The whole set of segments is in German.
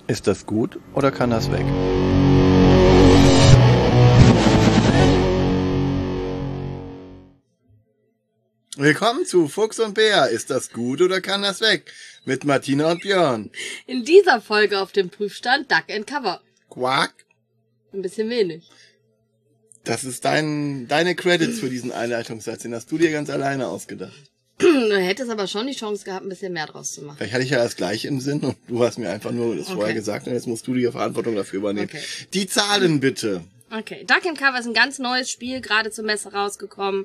Ist das gut oder kann das weg? Willkommen zu Fuchs und Bär. Ist das gut oder kann das weg? Mit Martina und Björn. In dieser Folge auf dem Prüfstand Duck and Cover. Quack. Ein bisschen wenig. Das ist deine Credits für diesen Einleitungssatz. Den hast du dir ganz alleine ausgedacht. Du hättest aber schon die Chance gehabt, ein bisschen mehr draus zu machen. Vielleicht hatte ich ja das gleiche im Sinn und du hast mir einfach nur das vorher gesagt und jetzt musst du die Verantwortung dafür übernehmen. Okay. Die Zahlen bitte. Okay, Duck and Cover ist ein ganz neues Spiel, gerade zur Messe rausgekommen,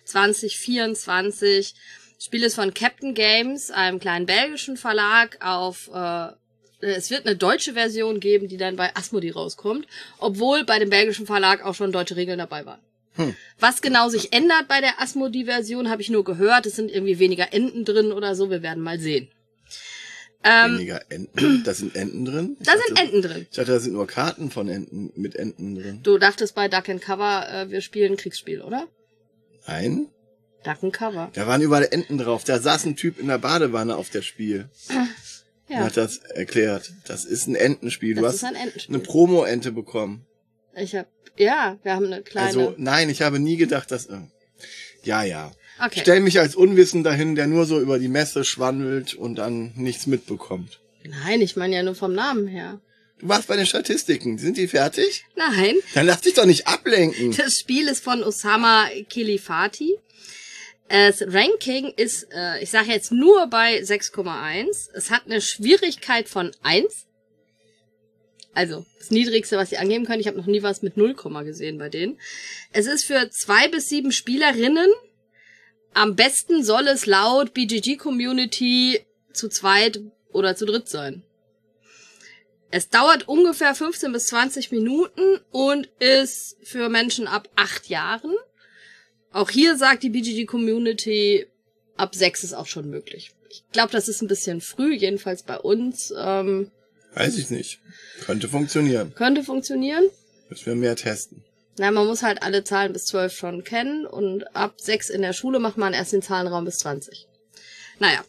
2024. Das Spiel ist von Captain Games, einem kleinen belgischen Verlag. Es wird eine deutsche Version geben, die dann bei Asmodee rauskommt, obwohl bei dem belgischen Verlag auch schon deutsche Regeln dabei waren. Was genau sich ändert bei der Asmodee-Version, habe ich nur gehört. Es sind irgendwie weniger Enten drin oder so. Wir werden mal sehen. Weniger Enten? Da sind Enten drin? Da sind Enten drin. Ich dachte, da sind nur Karten von Enten mit Enten drin. Du dachtest bei Duck and Cover, wir spielen ein Kriegsspiel, oder? Nein? Duck and Cover. Da waren überall Enten drauf. Da saß ein Typ in der Badewanne auf der Spiel. Ja. Und hat das erklärt. Das ist ein Entenspiel. Du Das hast ist ein Entenspiel. eine Promo-Ente bekommen. Wir haben eine kleine... Also, nein, ich habe nie gedacht, dass... Ja. Okay. Stell mich als Unwissender hin, der nur so über die Messe schwandelt und dann nichts mitbekommt. Nein, ich meine ja nur vom Namen her. Du warst bei den Statistiken. Sind die fertig? Nein, Dann lass dich doch nicht ablenken. das Spiel ist von Osama Kilifati. Das Ranking ist, ich sage jetzt nur bei 6,1. Es hat eine Schwierigkeit von 1. Also das Niedrigste, was sie angeben können. Ich habe noch nie was mit 0, gesehen bei denen. Es ist für 2 bis 7 Spielerinnen. Am besten soll es laut BGG Community zu zweit oder zu dritt sein. Es dauert ungefähr 15 bis 20 Minuten und ist für Menschen ab 8 Jahren. Auch hier sagt die BGG Community, ab 6 ist auch schon möglich. Ich glaube, das ist ein bisschen früh, jedenfalls bei uns. Weiß ich nicht. Könnte funktionieren. Könnte funktionieren. Müssen wir mehr testen. Na, man muss halt alle Zahlen bis 12 schon kennen und ab 6 in der Schule macht man erst den Zahlenraum bis 20. Naja.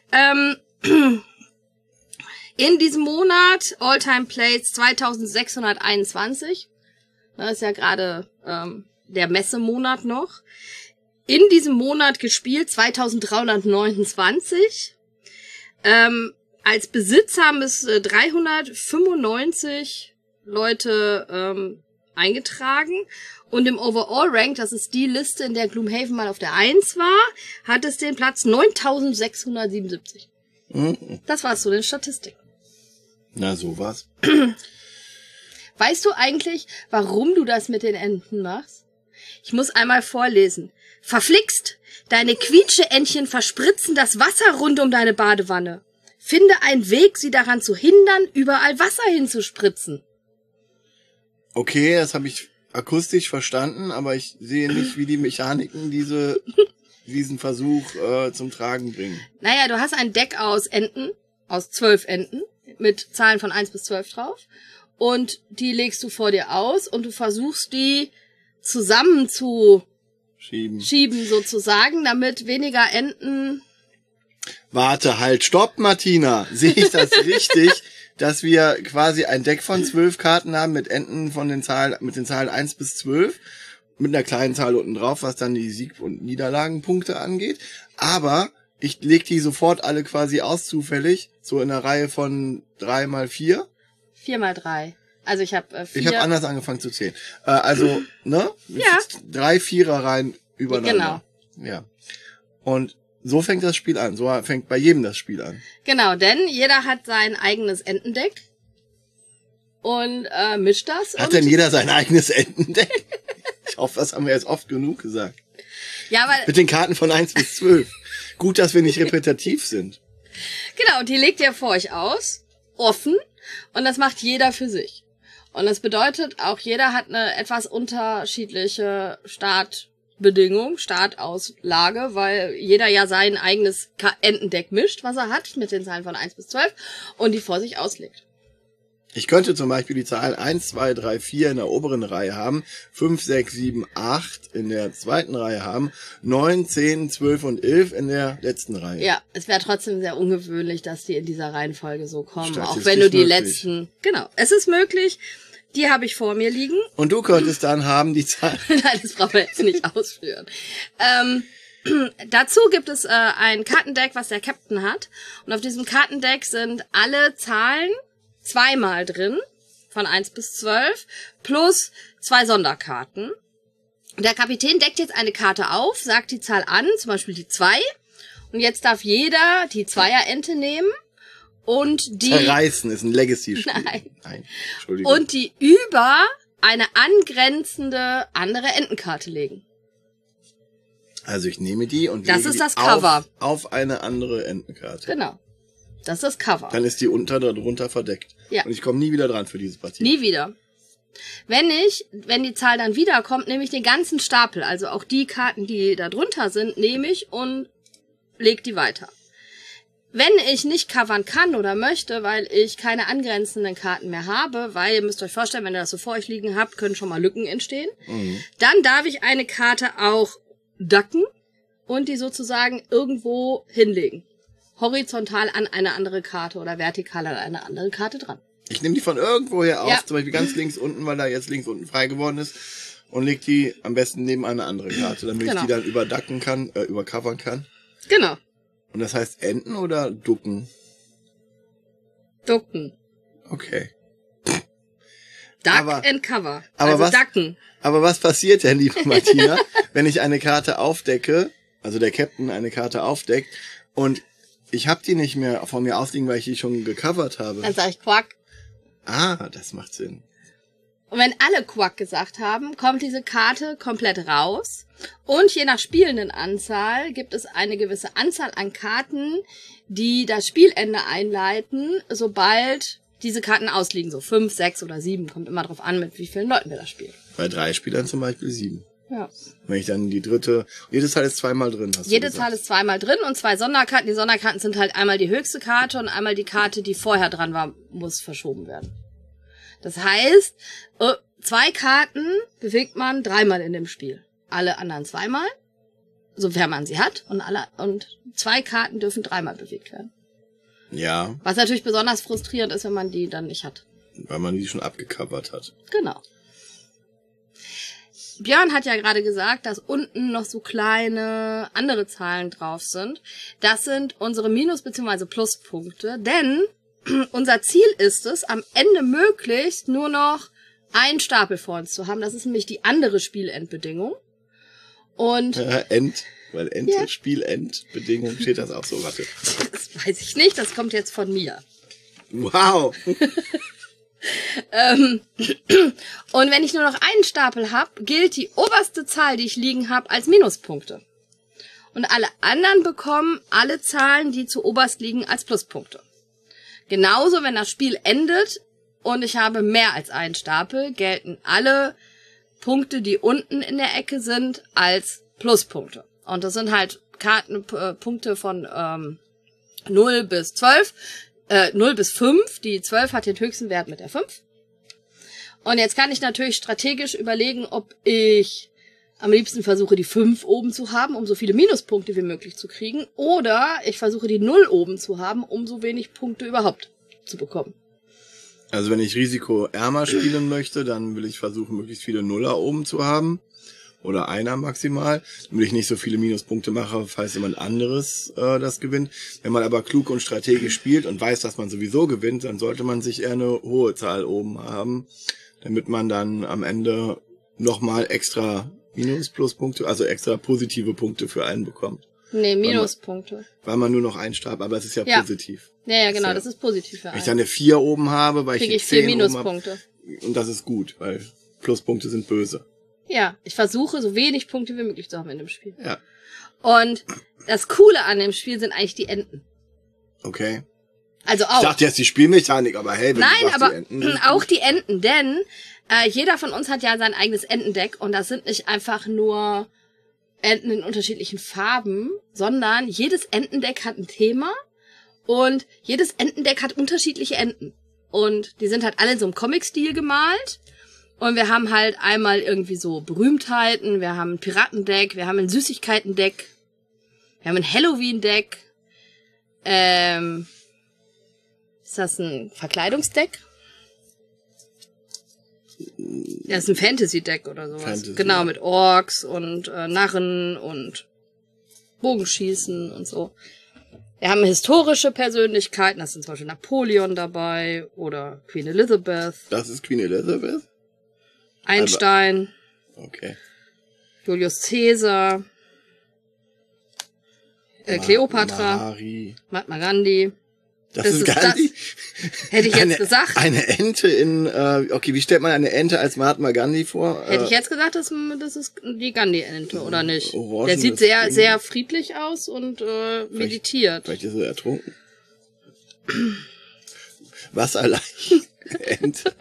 In diesem Monat All-Time Plays 2621. Das ist ja gerade der Messemonat noch. In diesem Monat gespielt 2329. Als Besitzer haben es 395 Leute eingetragen. Und im Overall Rank, das ist die Liste, in der Gloomhaven mal auf der 1 war, hat es den Platz 9677. Das war's zu den Statistiken. Na, sowas. Weißt du eigentlich, warum du das mit den Enten machst? Ich muss einmal vorlesen. Verflixt! Deine Quietscheentchen verspritzen das Wasser rund um deine Badewanne. Finde einen Weg, sie daran zu hindern, überall Wasser hinzuspritzen. Okay, das habe ich akustisch verstanden, aber ich sehe nicht, wie die Mechaniken diesen Versuch zum Tragen bringen. Naja, du hast ein Deck aus Enten, aus 12 Enten, mit Zahlen von 1 bis 12 drauf. Und die legst du vor dir aus und du versuchst die zusammen zu schieben sozusagen, damit weniger Enten... Warte, halt, stopp, Martina. Sehe ich das richtig, dass wir quasi ein Deck von 12 Karten haben mit Enten mit den Zahlen 1 bis 12, mit einer kleinen Zahl unten drauf, was dann die Sieg- und Niederlagenpunkte angeht. Aber ich leg die sofort alle quasi aus zufällig, so in einer Reihe von 3 mal 4. 4 mal 3. Also ich habe 4... Ich habe anders angefangen zu zählen. Also, ne? Ja. 3 Viererreihen übereinander. Genau. Ja. Und so fängt das Spiel an. So fängt bei jedem das Spiel an. Genau, denn jeder hat sein eigenes Entendeck und mischt das. Hat denn jeder sein eigenes Entendeck? Ich hoffe, das haben wir jetzt oft genug gesagt. Ja, weil... Mit den Karten von 1 bis 12. Gut, dass wir nicht repetitiv sind. Genau, und die legt ihr vor euch aus, offen, und das macht jeder für sich. Und das bedeutet, auch jeder hat eine etwas unterschiedliche Startauslage, weil jeder ja sein eigenes Entendeck mischt, was er hat, mit den Zahlen von 1 bis 12, und die vor sich auslegt. Ich könnte zum Beispiel die Zahlen 1, 2, 3, 4 in der oberen Reihe haben, 5, 6, 7, 8 in der zweiten Reihe haben, 9, 10, 12 und 11 in der letzten Reihe. Ja, es wäre trotzdem sehr ungewöhnlich, dass die in dieser Reihenfolge so kommen. Statistisch Auch wenn du die möglich. letzten... Genau, es ist möglich. Die habe ich vor mir liegen. Und du könntest dann haben die Zahlen... Nein, das brauchen wir jetzt nicht ausführen. Dazu gibt es ein Kartendeck, was der Captain hat. Und auf diesem Kartendeck sind alle Zahlen zweimal drin, von 1 bis 12, plus 2 Sonderkarten. Der Kapitän deckt jetzt eine Karte auf, sagt die Zahl an, zum Beispiel die 2. Und jetzt darf jeder die Zweierente nehmen und die... Zerreißen ist ein Legacy-Spiel. Nein. Entschuldigung. Und die über eine angrenzende andere Entenkarte legen. Also ich nehme die und Das lege ist die das Cover. auf eine andere Entenkarte. Genau. Das ist das Cover. Dann ist die darunter verdeckt. Ja. Und ich komme nie wieder dran für diese Partie. Nie wieder. Wenn die Zahl dann wiederkommt, nehme ich den ganzen Stapel, also auch die Karten, die da drunter sind, nehme ich und leg die weiter. Wenn ich nicht covern kann oder möchte, weil ich keine angrenzenden Karten mehr habe, weil ihr müsst euch vorstellen, wenn ihr das so vor euch liegen habt, können schon mal Lücken entstehen, dann darf ich eine Karte auch ducken und die sozusagen irgendwo hinlegen. Horizontal an eine andere Karte oder vertikal an eine andere Karte dran. Ich nehme die von irgendwoher auf, Ja. zum Beispiel ganz links unten, weil da jetzt links unten frei geworden ist, und leg die am besten neben eine andere Karte, damit Genau. ich die dann übercovern kann. Genau. Und das heißt enden oder ducken? Ducken. Okay. Duck Aber- and cover. aber also was- ducken. Aber was passiert denn, liebe Martina, wenn ich eine Karte aufdecke, also der Captain eine Karte aufdeckt, und ich habe die nicht mehr vor mir ausliegen, weil ich die schon gecovert habe? Dann sage ich Quack. Ah, das macht Sinn. Und wenn alle Quack gesagt haben, kommt diese Karte komplett raus. Und je nach Spielendenanzahl gibt es eine gewisse Anzahl an Karten, die das Spielende einleiten, sobald diese Karten ausliegen. So 5, 6 oder 7. Kommt immer drauf an, mit wie vielen Leuten wir das spielen. Bei 3 Spielern zum Beispiel 7. Ja. Wenn ich dann die dritte... Jede Zahl ist zweimal drin, hast Jede du gesagt. Zahl ist zweimal drin und 2 Sonderkarten. Die Sonderkarten sind halt einmal die höchste Karte und einmal die Karte, die vorher dran war, muss verschoben werden. Das heißt, 2 Karten bewegt man 3-mal in dem Spiel. Alle anderen 2-mal, sofern man sie hat. Und 2 Karten dürfen 3-mal bewegt werden. Ja, Was natürlich besonders frustrierend ist, wenn man die dann nicht hat. weil man die schon abgecovert hat. Genau. Björn hat ja gerade gesagt, dass unten noch so kleine andere Zahlen drauf sind. Das sind unsere Minus- bzw. Pluspunkte, denn unser Ziel ist es, am Ende möglichst nur noch einen Stapel vor uns zu haben. Das ist nämlich die andere Spielendbedingung. Und Weil End, Ja. Spielendbedingung steht das auch so, warte. das weiß ich nicht, das kommt jetzt von mir. Wow! Und wenn ich nur noch einen Stapel habe, gilt die oberste Zahl, die ich liegen habe, als Minuspunkte. Und alle anderen bekommen alle Zahlen, die zu oberst liegen, als Pluspunkte. Genauso, wenn das Spiel endet und ich habe mehr als einen Stapel, gelten alle Punkte, die unten in der Ecke sind, als Pluspunkte. Und das sind halt Punkte von 0 bis 12. 0 bis 5. Die 12 hat den höchsten Wert mit der 5. Und jetzt kann ich natürlich strategisch überlegen, ob ich am liebsten versuche, die 5 oben zu haben, um so viele Minuspunkte wie möglich zu kriegen. Oder ich versuche, die 0 oben zu haben, um so wenig Punkte überhaupt zu bekommen. Also wenn ich risikoärmer spielen möchte, dann will ich versuchen, möglichst viele Nuller oben zu haben. Oder einer maximal, damit ich nicht so viele Minuspunkte mache, falls jemand anderes das gewinnt. Wenn man aber klug und strategisch spielt und weiß, dass man sowieso gewinnt, dann sollte man sich eher eine hohe Zahl oben haben, damit man dann am Ende nochmal extra Pluspunkte, also extra positive Punkte für einen bekommt. Nee, Minuspunkte. Weil man nur noch einen Stab, aber es ist ja, Ja. positiv. Ja, genau, Ja. das ist positiv für Wenn ich einen. dann eine 4 oben habe, weil Kriege ich ich die 4 10 oben habe, Minuspunkte. und das ist gut, weil Pluspunkte sind böse. Ja, ich versuche, so wenig Punkte wie möglich zu haben in dem Spiel. Ja, Und das Coole an dem Spiel sind eigentlich die Enden. okay. Also Ich auch. dachte jetzt die Spielmechanik, aber hey, wenn Nein, du sagst, aber die Enten sind auch gut. die Enten, denn jeder von uns hat ja sein eigenes Entendeck und das sind nicht einfach nur Enten in unterschiedlichen Farben, sondern jedes Entendeck hat ein Thema und jedes Entendeck hat unterschiedliche Enten. Und die sind halt alle in so einem Comic-Stil gemalt. Und wir haben halt einmal irgendwie so Berühmtheiten, wir haben ein Piratendeck, wir haben ein Süßigkeitendeck, wir haben ein Halloween-Deck. Ist das ein Verkleidungsdeck? Ja, ist ein Fantasy-Deck oder sowas. Fantasy. Genau, mit Orks und Narren und Bogenschießen und so. Wir haben historische Persönlichkeiten, das sind zum Beispiel Napoleon dabei oder Queen Elizabeth. Das ist Queen Elizabeth? Einstein. Okay. Julius Caesar. Kleopatra. Marie. Mahatma Gandhi. Das ist Gandhi? Hätte ich jetzt gesagt. Eine Ente in, okay, wie stellt man eine Ente als Mahatma Gandhi vor? Hätte ich jetzt gesagt, das ist die Gandhi-Ente, oder nicht? Orangenes Der sieht sehr, Ding. sehr friedlich aus und meditiert. Vielleicht ist er ertrunken. Wasserleicht. Ente.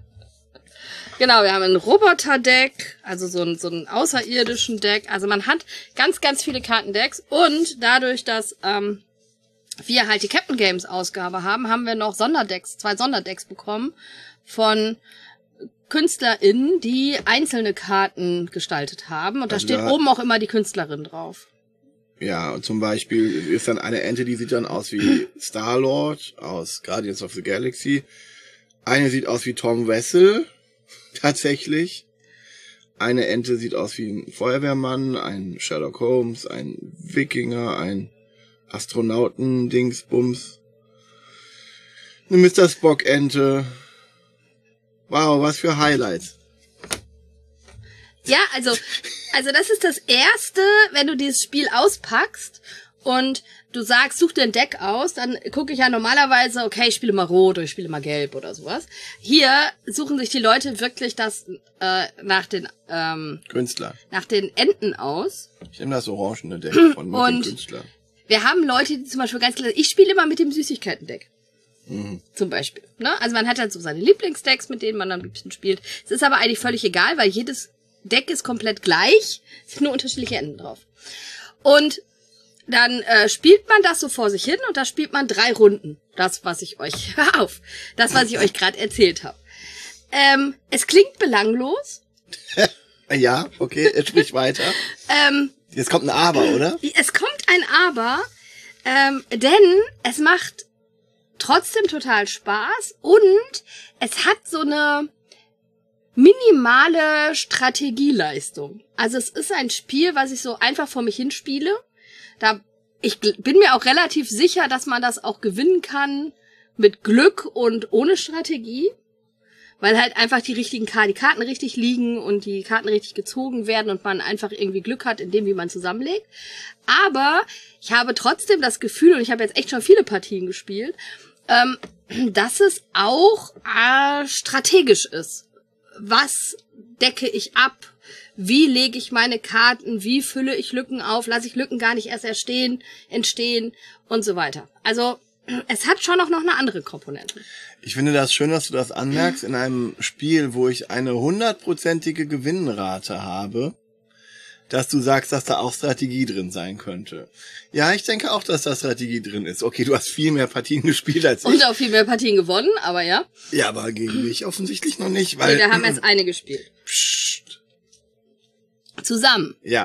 Genau, wir haben ein Roboter-Deck, also so ein außerirdischen Deck. Also man hat ganz, ganz viele Kartendecks und dadurch, dass wir halt die Captain Games Ausgabe haben wir noch zwei Sonderdecks bekommen von KünstlerInnen, die einzelne Karten gestaltet haben. Und da steht oben auch immer die Künstlerin drauf. Ja, und zum Beispiel ist dann eine Ente, die sieht dann aus wie Star-Lord aus Guardians of the Galaxy. Eine sieht aus wie Tom Wessel, tatsächlich. Eine Ente sieht aus wie ein Feuerwehrmann, ein Sherlock Holmes, ein Wikinger, ein Astronauten-Dingsbums. Eine Mr. Spock-Ente. Wow, was für Highlights. Ja, also das ist das Erste, wenn du dieses Spiel auspackst und du sagst, such dir ein Deck aus, dann gucke ich ja normalerweise, okay, ich spiele mal Rot oder ich spiele mal Gelb oder sowas. Hier suchen sich die Leute wirklich das nach den Künstler. nach den Enten aus. Ich nehme das orangene Deck von mit Und dem Künstler. wir haben Leute, die zum Beispiel ganz klar, ich spiele immer mit dem Süßigkeiten-Deck. Zum Beispiel. Ne? Also man hat halt so seine Lieblingsdecks, mit denen man am liebsten spielt. Es ist aber eigentlich völlig egal, weil jedes Deck ist komplett gleich. Es sind nur unterschiedliche Enden drauf. Und dann spielt man das so vor sich hin und da spielt man 3 Runden. Das, was ich euch gerade erzählt habe. Es klingt belanglos. Ja, okay, jetzt sprich weiter. Jetzt kommt ein Aber, oder? Es kommt ein Aber, denn es macht trotzdem total Spaß und es hat so eine minimale Strategieleistung. Also es ist ein Spiel, was ich so einfach vor mich hinspiele. Ich bin mir auch relativ sicher, dass man das auch gewinnen kann mit Glück und ohne Strategie. Weil halt einfach die Karten richtig liegen und die Karten richtig gezogen werden und man einfach irgendwie Glück hat in dem, wie man zusammenlegt. Aber ich habe trotzdem das Gefühl, und ich habe jetzt echt schon viele Partien gespielt, dass es auch strategisch ist. Was decke ich ab? Wie lege ich meine Karten? Wie fülle ich Lücken auf? Lasse ich Lücken gar nicht erst entstehen und so weiter. Also es hat schon auch noch eine andere Komponente. Ich finde das schön, dass du das anmerkst in einem Spiel, wo ich eine 100%ige Gewinnrate habe, dass du sagst, dass da auch Strategie drin sein könnte. Ja, ich denke auch, dass da Strategie drin ist. Okay, du hast viel mehr Partien gespielt als ich. Und auch viel mehr Partien gewonnen, aber ja. Ja, aber gegen mich offensichtlich noch nicht, weil... Nee, wir haben erst eine gespielt. Psst. Zusammen. Ja.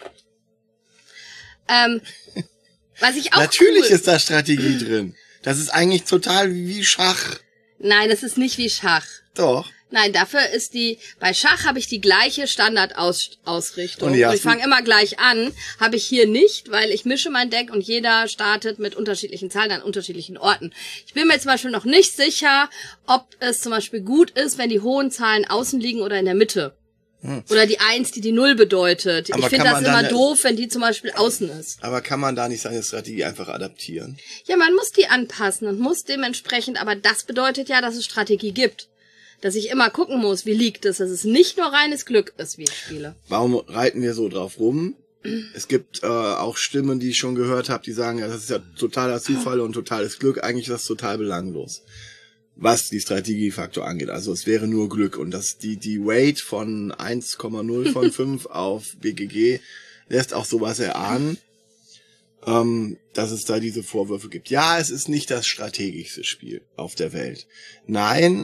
Was ich auch Natürlich cool ist da Strategie drin. Das ist eigentlich total wie Schach. Nein, das ist nicht wie Schach. Doch. Nein, dafür ist bei Schach habe ich die gleiche Standardausrichtung. Und ich fange immer gleich an. Habe ich hier nicht, weil ich mische mein Deck und jeder startet mit unterschiedlichen Zahlen an unterschiedlichen Orten. Ich bin mir zum Beispiel noch nicht sicher, ob es zum Beispiel gut ist, wenn die hohen Zahlen außen liegen oder in der Mitte. Oder die 1, die 0 bedeutet. Aber ich finde das immer doof, wenn die zum Beispiel außen ist. Aber kann man da nicht seine Strategie einfach adaptieren? Ja, man muss die anpassen und muss dementsprechend, aber das bedeutet ja, dass es Strategie gibt. Dass ich immer gucken muss, wie liegt es, dass es nicht nur reines Glück ist, wie ich spiele. Warum reiten wir so drauf rum? Es gibt auch Stimmen, die ich schon gehört habe, die sagen, ja, das ist ja totaler Zufall und totales Glück. Eigentlich ist das total belanglos, was die Strategiefaktor angeht. Also es wäre nur Glück. Und die Weight von 1,0 von 5 auf BGG lässt auch sowas erahnen. dass es da diese Vorwürfe gibt. Ja, es ist nicht das strategischste Spiel auf der Welt. Nein,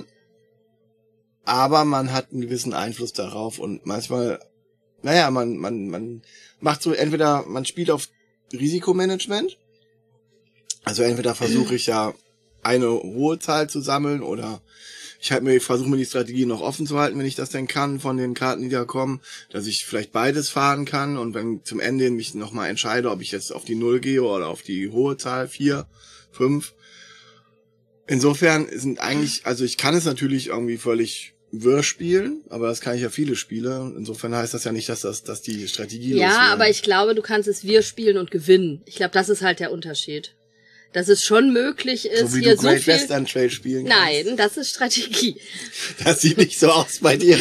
aber man hat einen gewissen Einfluss darauf und manchmal, man macht so, entweder man spielt auf Risikomanagement, also entweder versuche ich ja eine hohe Zahl zu sammeln oder ich versuche mir die Strategie noch offen zu halten, wenn ich das denn kann, von den Karten, die da kommen, dass ich vielleicht beides fahren kann und dann zum Ende mich nochmal entscheide, ob ich jetzt auf die 0 gehe oder auf die hohe Zahl, 4, 5. Insofern sind eigentlich, also ich kann es natürlich irgendwie völlig wirr spielen, aber das kann ich ja viele Spiele. Insofern heißt das ja nicht, dass die Strategie Ja, aber ich glaube, du kannst es wirr spielen und gewinnen. Ich glaube, das ist halt der Unterschied. Dass es schon möglich ist, so wie hier du so Great viel... Western Trail spielen kannst. Nein, das ist Strategie. Das sieht nicht so aus bei dir.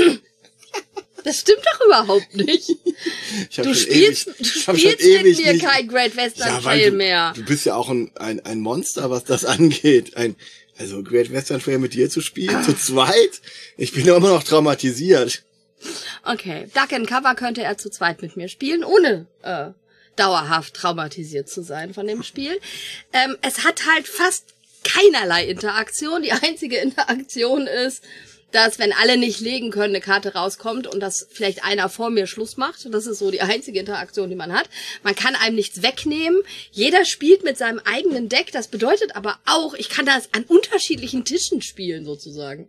Das stimmt doch überhaupt nicht. Du spielst mit mir kein Great Western Trail mehr. Du bist ja auch ein Monster, was das angeht. Also Great Western Trail mit dir zu spielen, zu zweit? Ich bin ja immer noch traumatisiert. Okay, Duck and Cover könnte er zu zweit mit mir spielen, ohne dauerhaft traumatisiert zu sein von dem Spiel. Es hat halt fast keinerlei Interaktion. Die einzige Interaktion ist, dass, wenn alle nicht legen können, eine Karte rauskommt und dass vielleicht einer vor mir Schluss macht. Das ist so die einzige Interaktion, die man hat. Man kann einem nichts wegnehmen. Jeder spielt mit seinem eigenen Deck. Das bedeutet aber auch, ich kann das an unterschiedlichen Tischen spielen, sozusagen.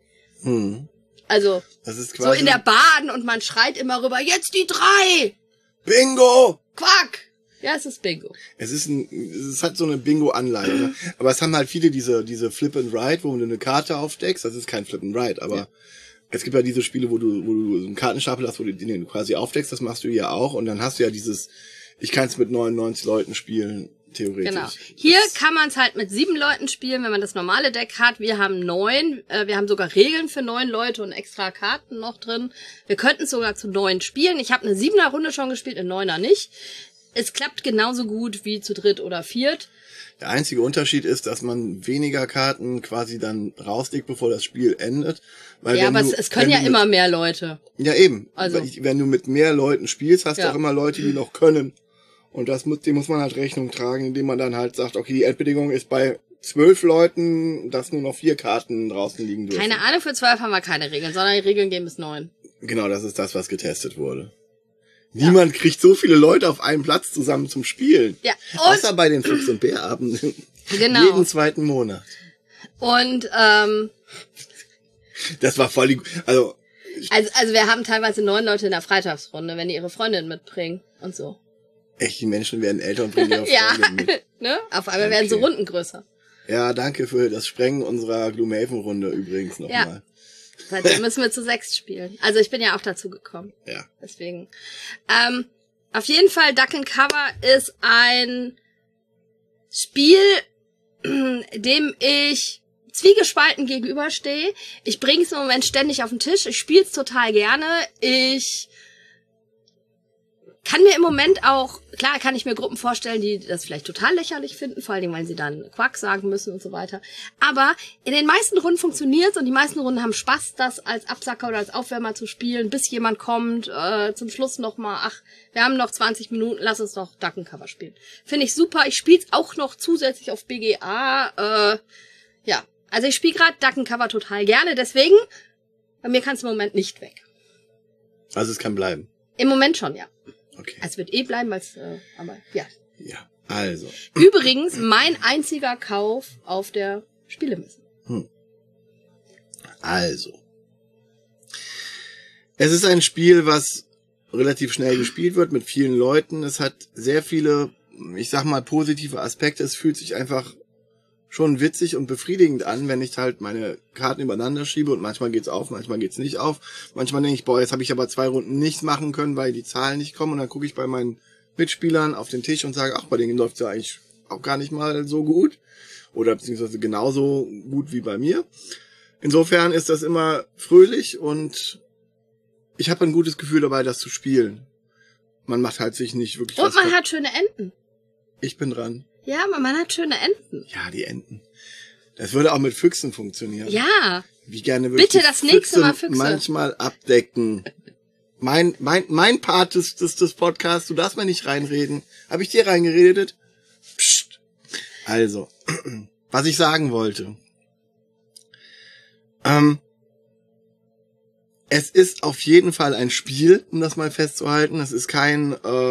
Also, das ist so in der Bahn und man schreit immer rüber, jetzt die 3! Bingo! Quack! Ja, es ist Bingo. Es hat so eine Bingo-Anleihe, ne? Aber es haben halt viele diese Flip and Ride, wo du eine Karte aufdeckst. Das ist kein Flip and Ride, aber es gibt ja diese Spiele, wo du so einen Kartenstapel hast, den du quasi aufdeckst. Das machst du ja auch. Und dann hast du ja ich kann es mit 99 Leuten spielen, theoretisch. Genau. Hier kann man es halt mit 7 Leuten spielen, wenn man das normale Deck hat. Wir haben 9. Wir haben sogar Regeln für 9 Leute und extra Karten noch drin. Wir könnten es sogar zu 9 spielen. Ich habe eine 7er Runde schon gespielt, eine 9er nicht. Es klappt genauso gut wie zu 3. oder 4. Der einzige Unterschied ist, dass man weniger Karten quasi dann rauslegt, bevor das Spiel endet. Weil ja, aber es können ja immer mehr Leute. Ja, eben. Also. Wenn du mit mehr Leuten spielst, hast du auch immer Leute, die noch können. Und dem muss man halt Rechnung tragen, indem man dann halt sagt, okay, die Endbedingung ist bei 12 Leuten, dass nur noch 4 Karten draußen liegen dürfen. Keine Ahnung, für 12 haben wir keine Regeln, sondern die Regeln gehen bis 9. Genau, das ist das, was getestet wurde. Niemand kriegt so viele Leute auf einen Platz zusammen zum Spielen. Ja. Außer bei den Fuchs- und Bärabenden. Genau. Jeden 2. Monat. Und, das war voll Also wir haben teilweise 9 Leute in der Freitagsrunde, wenn die ihre Freundin mitbringen und so. Echt, die Menschen werden älter und bringen ihre Freundin mit. Ne? Auf einmal werden so Runden größer. Ja, danke für das Sprengen unserer Gloomhaven-Runde übrigens nochmal. Ja. Seitdem müssen wir zu 6 spielen. Also ich bin ja auch dazu gekommen. Ja. Deswegen. Auf jeden Fall, Duck and Cover ist ein Spiel, dem ich zwiegespalten gegenüberstehe. Ich bringe es im Moment ständig auf den Tisch. Ich spiele es total gerne. Ich kann mir im Moment auch, klar kann ich mir Gruppen vorstellen, die das vielleicht total lächerlich finden, vor allen Dingen, weil sie dann Quack sagen müssen und so weiter. Aber in den meisten Runden funktioniert's und die meisten Runden haben Spaß, das als Absacker oder als Aufwärmer zu spielen, bis jemand kommt, zum Schluss nochmal, ach, wir haben noch 20 Minuten, lass uns noch Duck and Cover spielen. Finde ich super, ich spiele es auch noch zusätzlich auf BGA, ja. Also ich spiele gerade Duck and Cover total gerne, deswegen, bei mir kann es im Moment nicht weg. Also es kann bleiben? Im Moment schon, ja. Okay. Es wird bleiben, aber ja. Ja, also. Übrigens, mein einziger Kauf auf der Spielemesse. Also. Es ist ein Spiel, was relativ schnell gespielt wird mit vielen Leuten. Es hat sehr viele, ich sag mal, positive Aspekte. Es fühlt sich einfach schon witzig und befriedigend an, wenn ich halt meine Karten übereinander schiebe und manchmal geht's auf, manchmal geht's nicht auf. Manchmal denke ich, boah, jetzt habe ich aber 2 Runden nichts machen können, weil die Zahlen nicht kommen und dann gucke ich bei meinen Mitspielern auf den Tisch und sage, ach, bei denen läuft's ja eigentlich auch gar nicht mal so gut oder beziehungsweise genauso gut wie bei mir. Insofern ist das immer fröhlich und ich habe ein gutes Gefühl dabei, das zu spielen. Man macht halt sich nicht wirklich... Und man hat schöne Enten. Ich bin dran. Ja, aber man hat schöne Enten. Ja, die Enten. Das würde auch mit Füchsen funktionieren. Ja. Wie gerne würde ich bitte das nächste Mal Füchse manchmal abdecken. Mein Part des Podcasts, du darfst mir nicht reinreden. Habe ich dir reingeredet? Also, was ich sagen wollte. Es ist auf jeden Fall ein Spiel, um das mal festzuhalten. Es ist kein,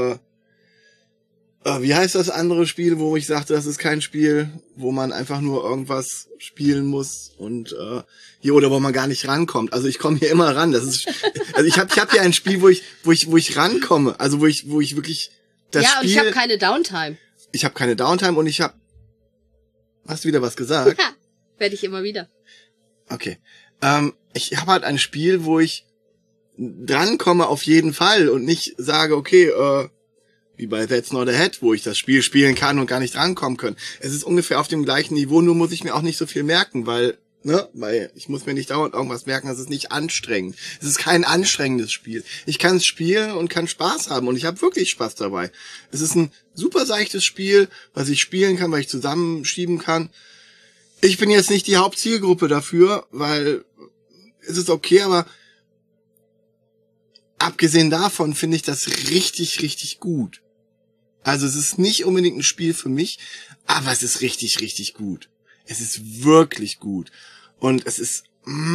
wie heißt das andere Spiel, wo ich sagte, das ist kein Spiel, wo man einfach nur irgendwas spielen muss und hier oder wo man gar nicht rankommt. Also ich komme hier immer ran. Das ist, also ich hab hier ein Spiel, wo ich rankomme. Also wo ich wirklich das ja, Spiel. und ich habe keine Downtime. Ich habe keine Downtime und ich habe. Hast du wieder was gesagt? Ja, werde ich immer wieder. Okay. Ich habe halt ein Spiel, wo ich drankomme auf jeden Fall und nicht sage, okay, wie bei That's Not a Hat, wo ich das Spiel spielen kann und gar nicht drankommen kann. Es ist ungefähr auf dem gleichen Niveau, nur muss ich mir auch nicht so viel merken, weil ich muss mir nicht dauernd irgendwas merken, das ist nicht anstrengend. Es ist kein anstrengendes Spiel. Ich kann es spielen und kann Spaß haben und ich habe wirklich Spaß dabei. Es ist ein super seichtes Spiel, was ich spielen kann, weil ich zusammenschieben kann. Ich bin jetzt nicht die Hauptzielgruppe dafür, weil es ist okay, aber abgesehen davon finde ich das richtig, richtig gut. Also es ist nicht unbedingt ein Spiel für mich, aber es ist richtig, richtig gut. Es ist wirklich gut. Und es ist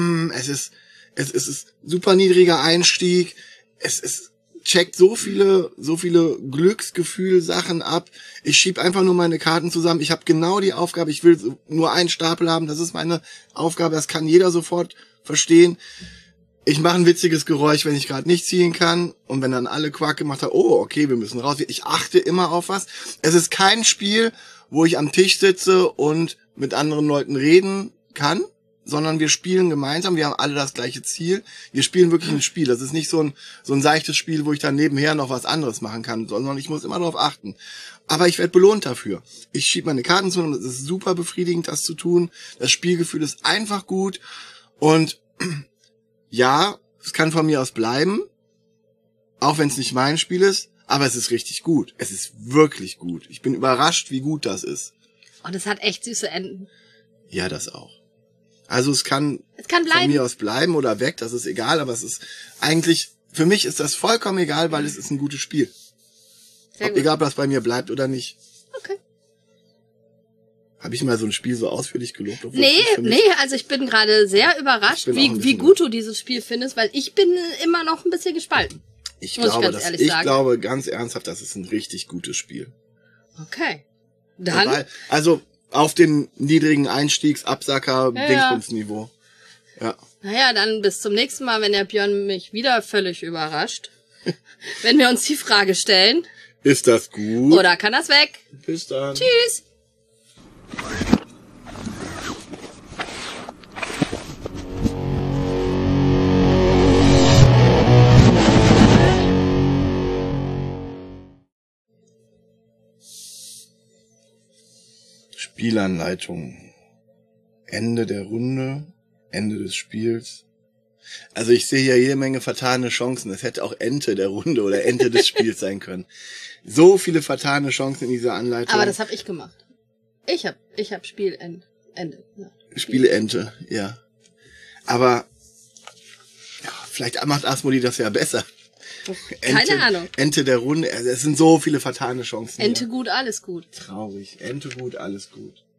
super niedriger Einstieg. Es checkt so viele Glücksgefühl-Sachen ab. Ich schieb einfach nur meine Karten zusammen. Ich habe genau die Aufgabe, ich will nur einen Stapel haben. Das ist meine Aufgabe, das kann jeder sofort verstehen. Ich mache ein witziges Geräusch, wenn ich gerade nicht ziehen kann. Und wenn dann alle Quark gemacht haben, oh, okay, wir müssen raus. Ich achte immer auf was. Es ist kein Spiel, wo ich am Tisch sitze und mit anderen Leuten reden kann, sondern wir spielen gemeinsam, wir haben alle das gleiche Ziel. Wir spielen wirklich ein Spiel. Das ist nicht so ein seichtes Spiel, wo ich dann nebenher noch was anderes machen kann, sondern ich muss immer darauf achten. Aber ich werde belohnt dafür. Ich schiebe meine Karten zu und es ist super befriedigend, das zu tun. Das Spielgefühl ist einfach gut. Und ja, es kann von mir aus bleiben, auch wenn es nicht mein Spiel ist, aber es ist richtig gut. Es ist wirklich gut. Ich bin überrascht, wie gut das ist. Und es hat echt süße Enden. Ja, das auch. Also es kann bleiben. Von mir aus bleiben oder weg, das ist egal, aber es ist eigentlich, für mich ist das vollkommen egal, weil es ist ein gutes Spiel. Sehr gut. Egal, ob das bei mir bleibt oder nicht. Okay. Habe ich mal so ein Spiel so ausführlich gelobt? Nee, also ich bin gerade sehr überrascht, wie gut du dieses Spiel findest, weil ich bin immer noch ein bisschen gespalten. Ich glaube ganz ernsthaft, das ist ein richtig gutes Spiel. Okay. Dann? Also auf dem niedrigen Einstiegs-Absacker-Dingsbums-Niveau. Ja. Naja, dann bis zum nächsten Mal, wenn der Björn mich wieder völlig überrascht. Wenn wir uns die Frage stellen. Ist das gut? Oder kann das weg? Bis dann. Tschüss. Spielanleitung. Ende der Runde, Ende des Spiels. Also ich sehe hier jede Menge vertane Chancen. Es hätte auch Ende der Runde oder Ende des Spiels sein können. So viele vertane Chancen in dieser Anleitung. Aber das habe ich gemacht. Ich hab Spielende. Ja. Spielende, ja. Aber ja, vielleicht macht Asmodee das ja besser. Keine Ahnung. Ente der Runde, es sind so viele vertane Chancen. Ente gut, alles gut. Traurig. Ente gut, alles gut.